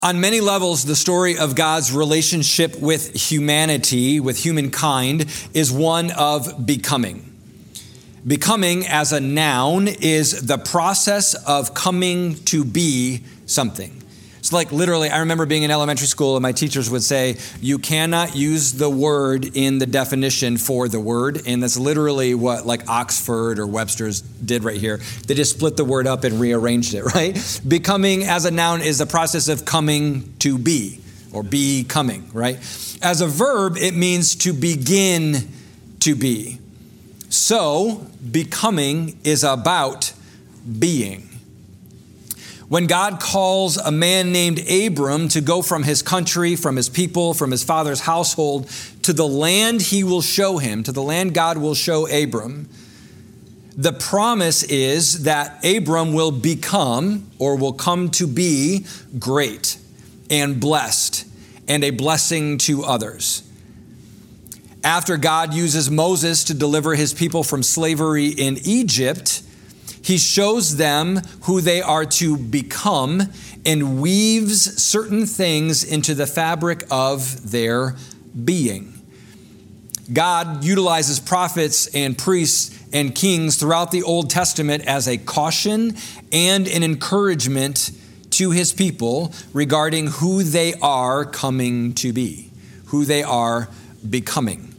On many levels, the story of God's relationship with humanity, with humankind, is one of becoming. Becoming as a noun is the process of coming to be something. It's like literally, I remember being in elementary school and my teachers would say, you cannot use the word in the definition for the word. And that's literally what like Oxford or Webster's did right here. They just split the word up and rearranged it, right? Becoming as a noun is the process of coming to be or becoming, right? As a verb, it means to begin to be. So becoming is about being. When God calls a man named Abram to go from his country, from his people, from his father's household, to the land he will show him, to the land God will show Abram, the promise is that Abram will become or will come to be great and blessed and a blessing to others. After God uses Moses to deliver his people from slavery in Egypt, he shows them who they are to become and weaves certain things into the fabric of their being. God utilizes prophets and priests and kings throughout the Old Testament as a caution and an encouragement to his people regarding who they are coming to be, who they are becoming.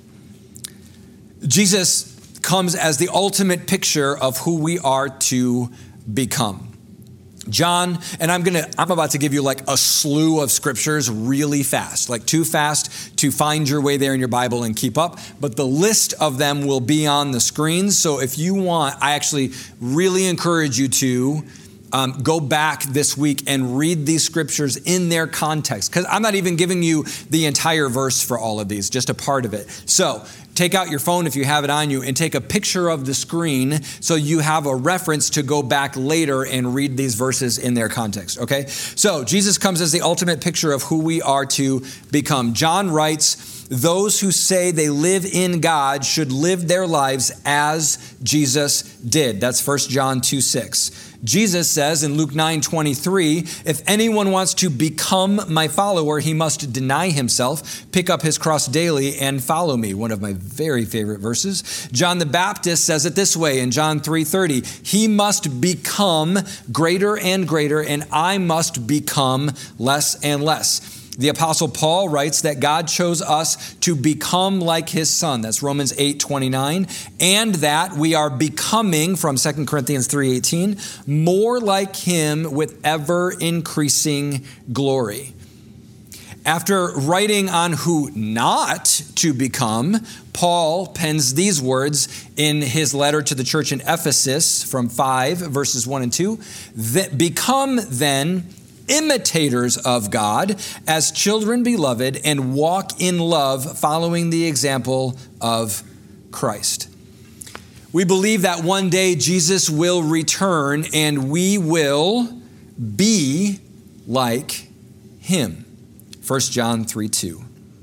Jesus comes as the ultimate picture of who we are to become. John, and I'm about to give you like a slew of scriptures really fast, like too fast to find your way there in your Bible and keep up, but the list of them will be on the screens. So if you want, I actually really encourage you to go back this week and read these scriptures in their context, because I'm not even giving you the entire verse for all of these, just a part of it. So take out your phone if you have it on you and take a picture of the screen so you have a reference to go back later and read these verses in their context, okay? So Jesus comes as the ultimate picture of who we are to become. John writes, those who say they live in God should live their lives as Jesus did. That's 1 John 2:6. Jesus says in Luke 9:23, if anyone wants to become my follower, he must deny himself, pick up his cross daily, and follow me. One of my very favorite verses. John the Baptist says it this way in John 3:30, he must become greater and greater, and I must become less and less. The Apostle Paul writes that God chose us to become like his son. That's Romans 8:29. And that we are becoming, from 2 Corinthians 3:18, more like him with ever increasing glory. After writing on who not to become, Paul pens these words in his letter to the church in Ephesus from 5 verses 1 and 2. Become then imitators of God as children beloved and walk in love, following the example of Christ. We believe that one day Jesus will return and we will be like him. 1 John 3:2.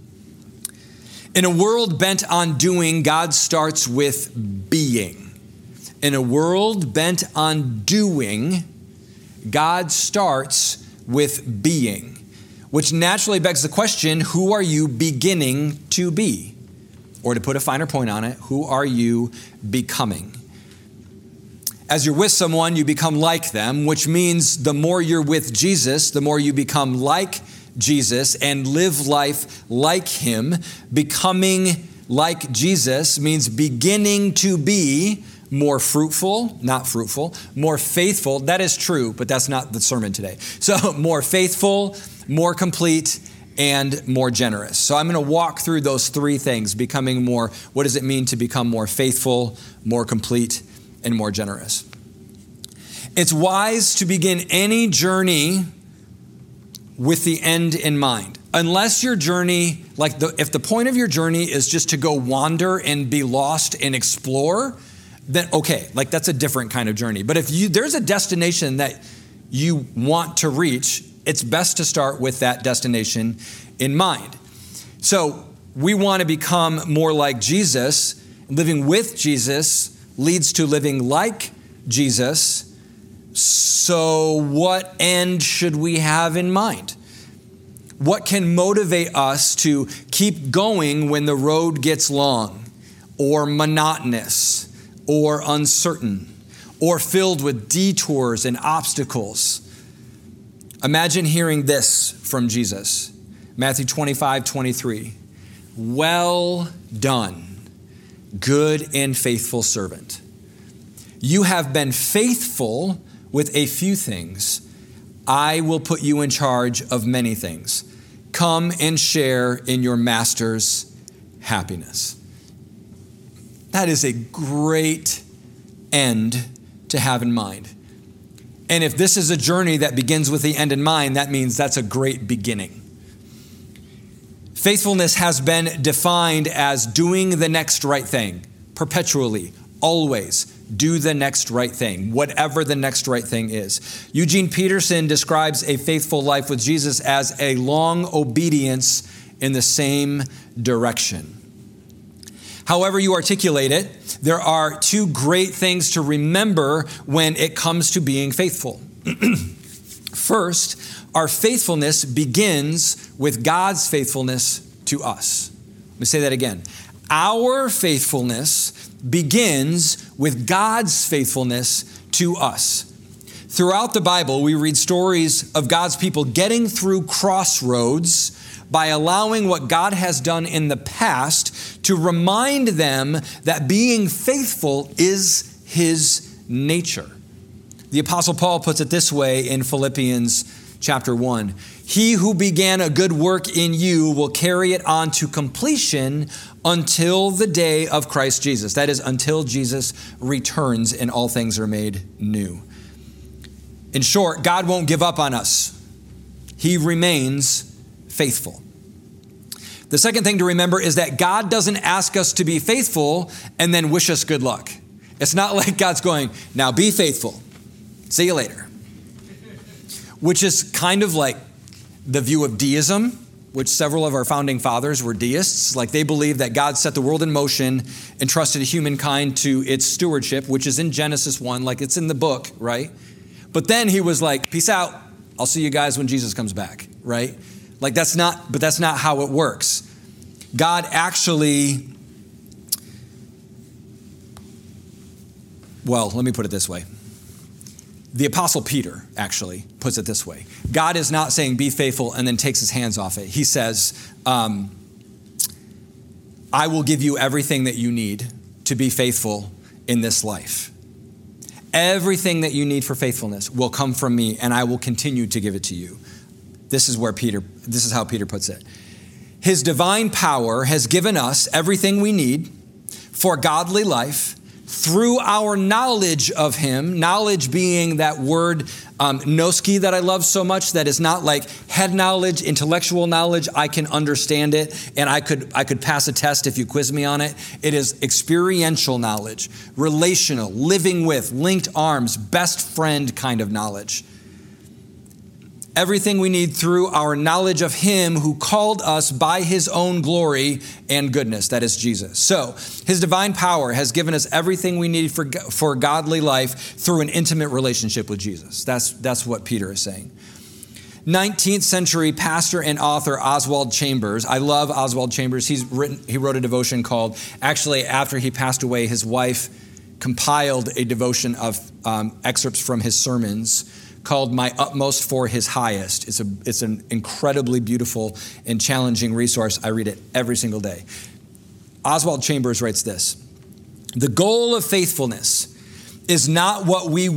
In a world bent on doing, God starts with being. In a world bent on doing, God starts with being, which naturally begs the question, who are you beginning to be? Or to put a finer point on it, who are you becoming? As you're with someone, you become like them, which means the more you're with Jesus, the more you become like Jesus and live life like him. Becoming like Jesus means beginning to be more fruitful, not fruitful, more faithful. That is true, but that's not the sermon today. So more faithful, more complete, and more generous. So I'm going to walk through those three things, becoming more, what does it mean to become more faithful, more complete, and more generous? It's wise to begin any journey with the end in mind. Unless your journey, if the point of your journey is just to go wander and be lost and explore, then okay, that's a different kind of journey. But if there's a destination that you want to reach, it's best to start with that destination in mind. So we want to become more like Jesus. Living with Jesus leads to living like Jesus. So what end should we have in mind? What can motivate us to keep going when the road gets long or monotonous or uncertain or filled with detours and obstacles? Imagine hearing this from Jesus. Matthew 25:23. Well done, good and faithful servant. You have been faithful with a few things. I will put you in charge of many things. Come and share in your master's happiness. That is a great end to have in mind. And if this is a journey that begins with the end in mind, that means that's a great beginning. Faithfulness has been defined as doing the next right thing, perpetually, always. Do the next right thing, whatever the next right thing is. Eugene Peterson describes a faithful life with Jesus as a long obedience in the same direction. However you articulate it, there are two great things to remember when it comes to being faithful. First, our faithfulness begins with God's faithfulness to us. Let me say that again. Our faithfulness begins with God's faithfulness to us. Throughout the Bible, we read stories of God's people getting through crossroads by allowing what God has done in the past to remind them that being faithful is His nature. The Apostle Paul puts it this way in Philippians chapter 1. He who began a good work in you will carry it on to completion until the day of Christ Jesus. That is, until Jesus returns and all things are made new. In short, God won't give up on us. He remains faithful. The second thing to remember is that God doesn't ask us to be faithful and then wish us good luck. It's not like God's going, now be faithful. See you later. Which is kind of like the view of deism, which several of our founding fathers were deists. Like they believed that God set the world in motion and trusted humankind to its stewardship, which is in Genesis 1, like it's in the book, right? But then he was like, peace out. I'll see you guys when Jesus comes back, right? Like that's not how it works. God actually, well, let me put it this way. The Apostle Peter actually puts it this way. God is not saying be faithful and then takes his hands off it. He says, I will give you everything that you need to be faithful in this life. Everything that you need for faithfulness will come from me and I will continue to give it to you. This is how Peter puts it. His divine power has given us everything we need for godly life through our knowledge of him, knowledge being that word noski that I love so much, that is not like head knowledge, intellectual knowledge. I can understand it and I could pass a test if you quiz me on it. It is experiential knowledge, relational, living with, linked arms, best friend kind of knowledge. Everything we need through our knowledge of him who called us by his own glory and goodness. That is Jesus. So his divine power has given us everything we need for godly life through an intimate relationship with Jesus. That's what Peter is saying. 19th century pastor and author Oswald Chambers. I love Oswald Chambers. He wrote a devotion called, actually after he passed away, his wife compiled a devotion of excerpts from his sermons called My Utmost for His Highest. It's an incredibly beautiful and challenging resource. I read it every single day. Oswald Chambers writes this: the goal of faithfulness is not that we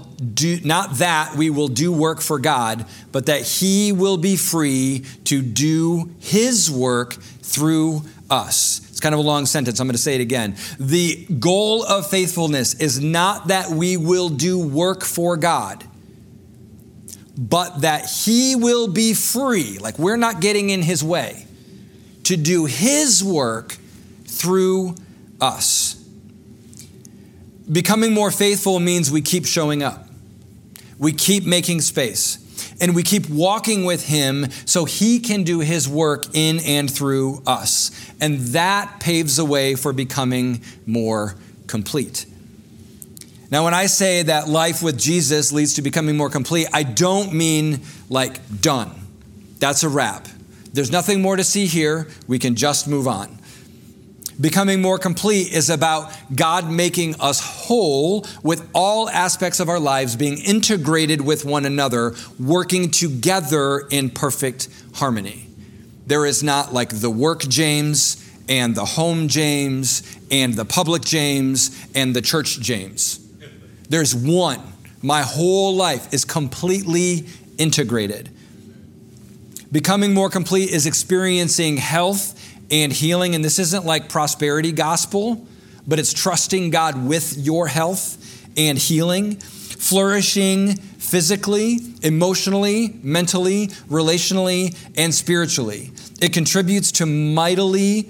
will do work for God, but that he will be free to do his work through us. It's kind of a long sentence. I'm going to say it again. The goal of faithfulness is not that we will do work for God, but that he will be free, like we're not getting in his way, to do his work through us. Becoming more faithful means we keep showing up. We keep making space. And we keep walking with him so he can do his work in and through us. And that paves the way for becoming more complete. Now, when I say that life with Jesus leads to becoming more complete, I don't mean like done. That's a wrap. There's nothing more to see here. We can just move on. Becoming more complete is about God making us whole with all aspects of our lives being integrated with one another, working together in perfect harmony. There is not like the work James and the home James and the public James and the church James. There's one. My whole life is completely integrated. Becoming more complete is experiencing health and healing. And this isn't like prosperity gospel, but it's trusting God with your health and healing, flourishing physically, emotionally, mentally, relationally, and spiritually. It contributes mightily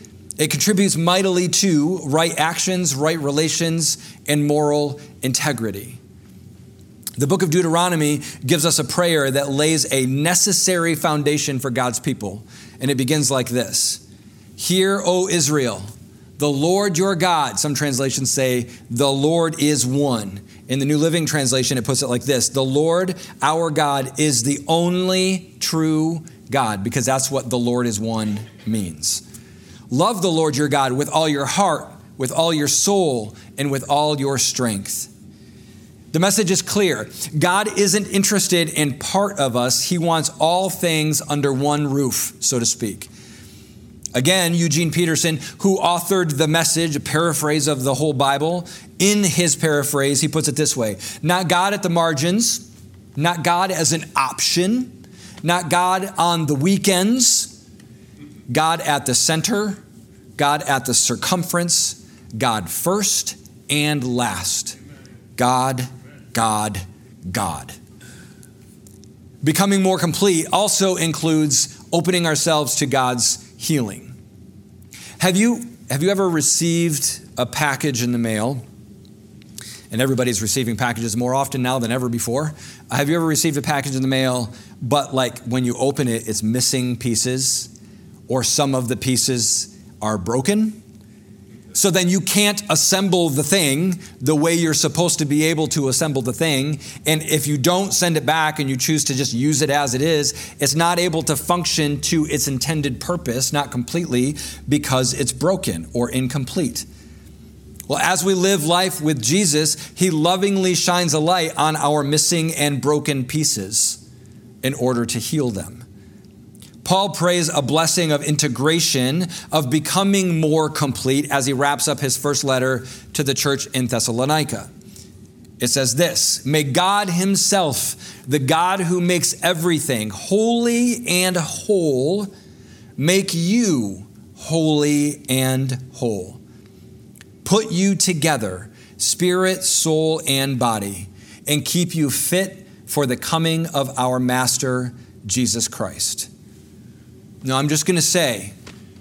to right actions, right relations, and moral integrity. The book of Deuteronomy gives us a prayer that lays a necessary foundation for God's people. And it begins like this. Hear, O Israel, the Lord your God. Some translations say, the Lord is one. In the New Living Translation, it puts it like this. The Lord, our God, is the only true God, because that's what the Lord is one means. Love the Lord your God with all your heart, with all your soul, and with all your strength. The message is clear. God isn't interested in part of us. He wants all things under one roof, so to speak. Again, Eugene Peterson, who authored The Message, a paraphrase of the whole Bible, in his paraphrase, he puts it this way. Not God at the margins, not God as an option, not God on the weekends, God at the center, God at the circumference, God first and last. God, God, God. Becoming more complete also includes opening ourselves to God's healing. Have you ever received a package in the mail? And everybody's receiving packages more often now than ever before. Have you ever received a package in the mail, but like when you open it, it's missing pieces, or some of the pieces are broken? So then you can't assemble the thing the way you're supposed to be able to assemble the thing. And if you don't send it back and you choose to just use it as it is, it's not able to function to its intended purpose, not completely, because it's broken or incomplete. Well, as we live life with Jesus, he lovingly shines a light on our missing and broken pieces in order to heal them. Paul prays a blessing of integration, of becoming more complete as he wraps up his first letter to the church in Thessalonica. It says this, may God himself, the God who makes everything holy and whole, make you holy and whole. Put you together, spirit, soul, and body, and keep you fit for the coming of our Master, Jesus Christ. Now, I'm just going to say,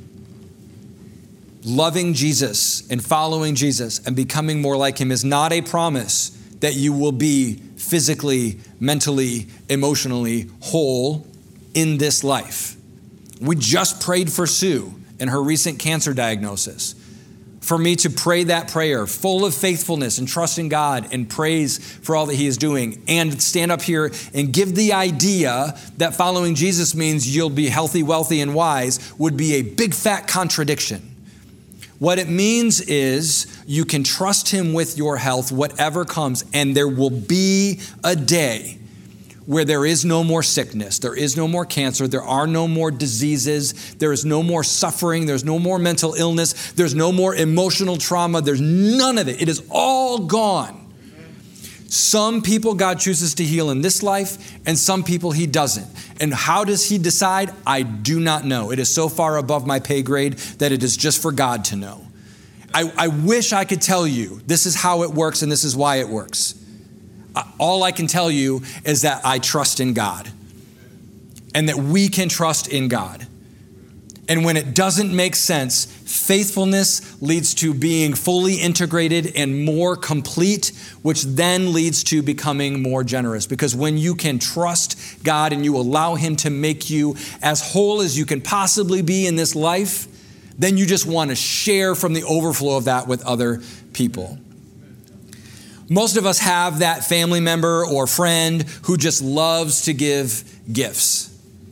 loving Jesus and following Jesus and becoming more like him is not a promise that you will be physically, mentally, emotionally whole in this life. We just prayed for Sue and her recent cancer diagnosis. For me to pray that prayer full of faithfulness and trust in God and praise for all that he is doing, and stand up here and give the idea that following Jesus means you'll be healthy, wealthy, and wise would be a big fat contradiction. What it means is you can trust him with your health, whatever comes, and there will be a day where there is no more sickness, there is no more cancer, there are no more diseases, there is no more suffering, there's no more mental illness, there's no more emotional trauma, there's none of it. It is all gone. Some people God chooses to heal in this life, and some people he doesn't. And how does he decide? I do not know. It is so far above my pay grade that it is just for God to know. I wish I could tell you this is how it works and this is why it works. All I can tell you is that I trust in God and that we can trust in God. And when it doesn't make sense, faithfulness leads to being fully integrated and more complete, which then leads to becoming more generous. Because when you can trust God and you allow him to make you as whole as you can possibly be in this life, then you just want to share from the overflow of that with other people. Most of us have that family member or friend who just loves to give gifts.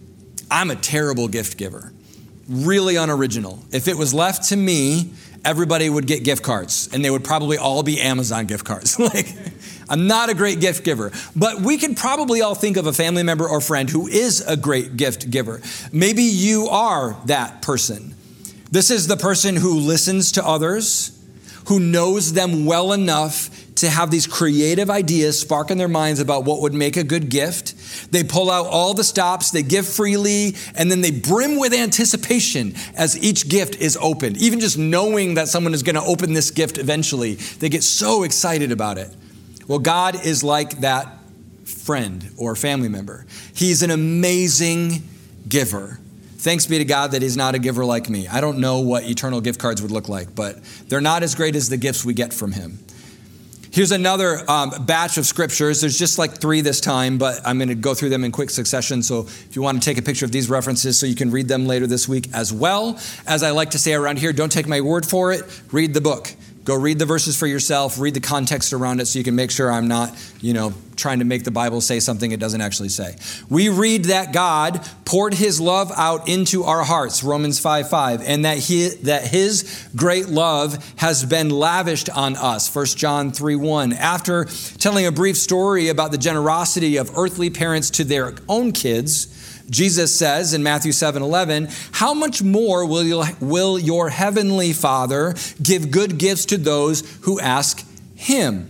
I'm a terrible gift giver, really unoriginal. If it was left to me, everybody would get gift cards, and they would probably all be Amazon gift cards. I'm not a great gift giver, but we can probably all think of a family member or friend who is a great gift giver. Maybe you are that person. This is the person who listens to others, who knows them well enough to have these creative ideas spark in their minds about what would make a good gift. They pull out all the stops, they give freely, and then they brim with anticipation as each gift is opened. Even just knowing that someone is going to open this gift eventually, they get so excited about it. Well, God is like that friend or family member. He's an amazing giver. Thanks be to God that he's not a giver like me. I don't know what eternal gift cards would look like, but they're not as great as the gifts we get from him. Here's another batch of scriptures. There's just like 3 this time, but I'm going to go through them in quick succession. So if you want to take a picture of these references so you can read them later this week as well. As I like to say around here, don't take my word for it. Read the book. Go read the verses for yourself. Read the context around it so you can make sure I'm not, trying to make the Bible say something it doesn't actually say. We read that God poured his love out into our hearts, Romans 5:5, and that his great love has been lavished on us, 1 John 3:1. After telling a brief story about the generosity of earthly parents to their own kids, Jesus says in Matthew 7:11, how much more will your heavenly Father give good gifts to those who ask him?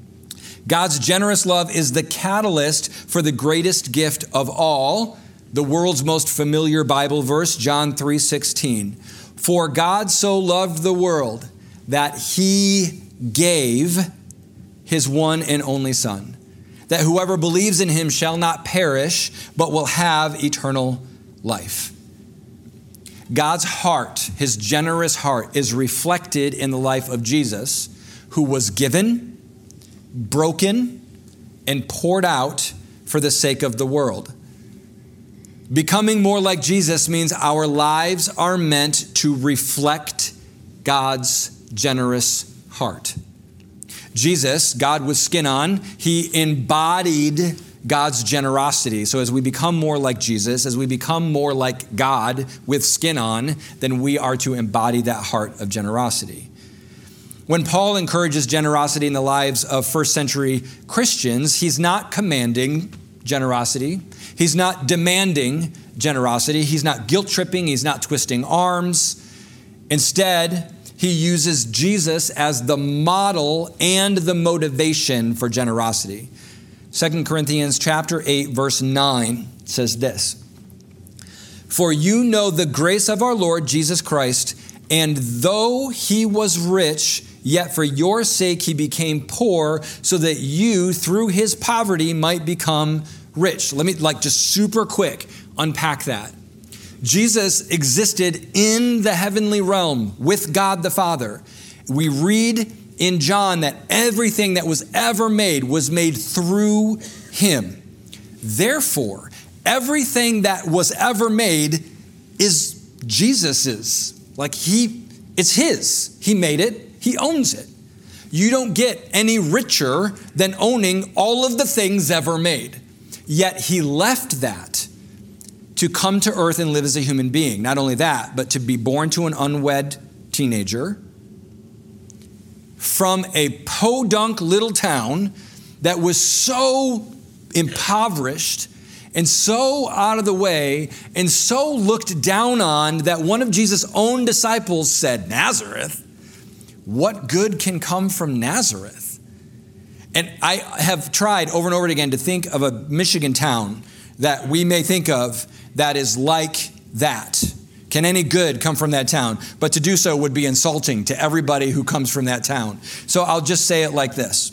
God's generous love is the catalyst for the greatest gift of all, the world's most familiar Bible verse, John 3:16. For God so loved the world that he gave his one and only Son, that whoever believes in him shall not perish, but will have eternal life. God's heart, his generous heart, is reflected in the life of Jesus, who was given, broken, and poured out for the sake of the world. Becoming more like Jesus means our lives are meant to reflect God's generous heart. Jesus, God with skin on, he embodied God's generosity. So as we become more like Jesus, as we become more like God with skin on, then we are to embody that heart of generosity. When Paul encourages generosity in the lives of first century Christians, he's not commanding generosity. He's not demanding generosity. He's not guilt tripping. He's not twisting arms. Instead, he uses Jesus as the model and the motivation for generosity. 2 Corinthians chapter 8, verse 9 says this, for you know the grace of our Lord Jesus Christ, and though he was rich, yet for your sake he became poor, so that you, through his poverty, might become rich. Let me just super quick unpack that. Jesus existed in the heavenly realm with God the Father. We read in John that everything that was ever made was made through him. Therefore, everything that was ever made is Jesus's. It's his. He made it. He owns it. You don't get any richer than owning all of the things ever made. Yet he left that to come to earth and live as a human being. Not only that, but to be born to an unwed teenager from a podunk little town that was so impoverished and so out of the way and so looked down on that one of Jesus' own disciples said, Nazareth? What good can come from Nazareth? And I have tried over and over again to think of a Michigan town that we may think of that is like that. Can any good come from that town? But to do so would be insulting to everybody who comes from that town. So I'll just say it like this.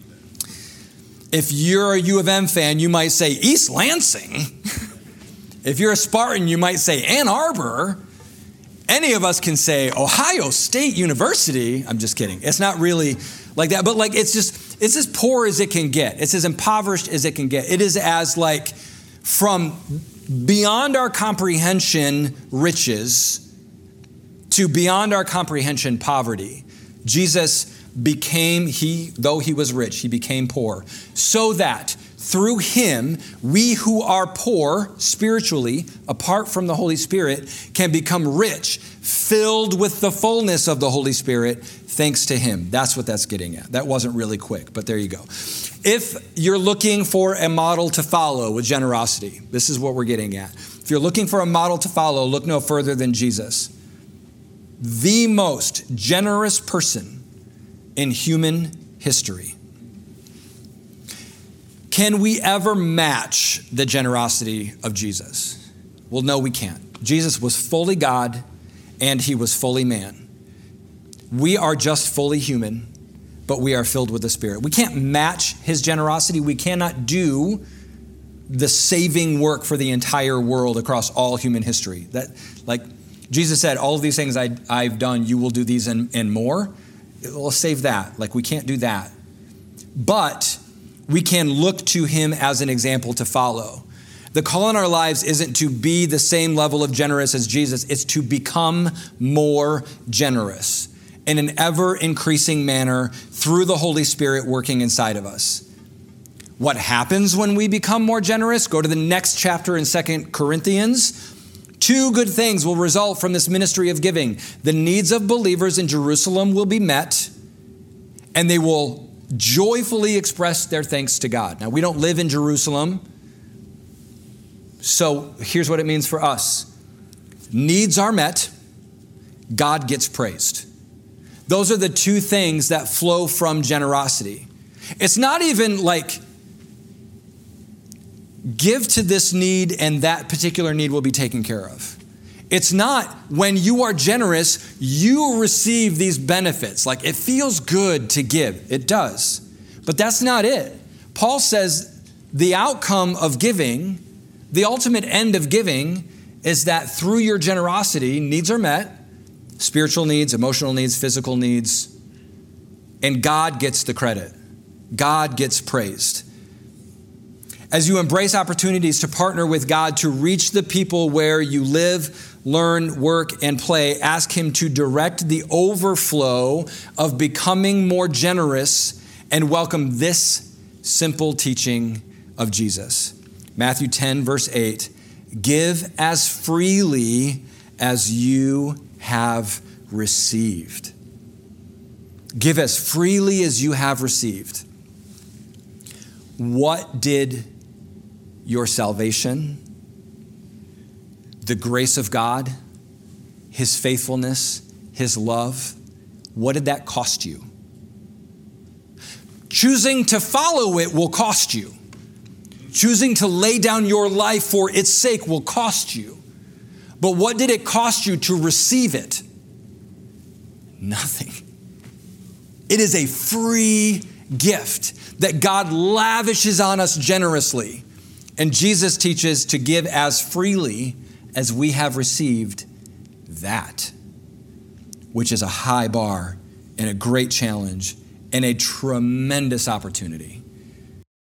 If you're a U of M fan, you might say East Lansing. If you're a Spartan, you might say Ann Arbor. Any of us can say Ohio State University. I'm just kidding. It's not really like that, but it's as poor as it can get. It's as impoverished as it can get. It is as from beyond our comprehension riches to beyond our comprehension poverty. Jesus became, though he was rich, he became poor, so that through him, we who are poor spiritually, apart from the Holy Spirit, can become rich, filled with the fullness of the Holy Spirit, thanks to him. That's what that's getting at. That wasn't really quick, but there you go. If you're looking for a model to follow with generosity, this is what we're getting at. If you're looking for a model to follow, look no further than Jesus, the most generous person in human history. Can we ever match the generosity of Jesus? Well, no, we can't. Jesus was fully God and he was fully man. We are just fully human, but we are filled with the Spirit. We can't match his generosity. We cannot do the saving work for the entire world across all human history. That, like Jesus said, all of these things I've done, you will do these and more. We'll save that. Like we can't do that. But we can look to him as an example to follow. The call in our lives isn't to be the same level of generous as Jesus. It's to become more generous in an ever increasing manner through the Holy Spirit working inside of us. What happens when we become more generous? Go to the next chapter in 2 Corinthians. 2 good things will result from this ministry of giving. The needs of believers in Jerusalem will be met, and they will joyfully express their thanks to God. Now, we don't live in Jerusalem, so here's what it means for us. Needs are met, God gets praised. Those are the 2 things that flow from generosity. It's not even like give to this need and that particular need will be taken care of. It's not when you are generous, you receive these benefits. Like it feels good to give. It does. But that's not it. Paul says the outcome of giving, the ultimate end of giving is that through your generosity, needs are met, spiritual needs, emotional needs, physical needs, and God gets the credit. God gets praised. As you embrace opportunities to partner with God to reach the people where you live, learn, work, and play, ask him to direct the overflow of becoming more generous and welcome this simple teaching of Jesus. Matthew 10, verse 8, give as freely as you have received. Give as freely as you have received. What did your salvation, the grace of God, his faithfulness, his love, what did that cost you? Choosing to follow it will cost you. Choosing to lay down your life for its sake will cost you. But what did it cost you to receive it? Nothing. It is a free gift that God lavishes on us generously. And Jesus teaches to give as freely as we have received that, which is a high bar and a great challenge and a tremendous opportunity.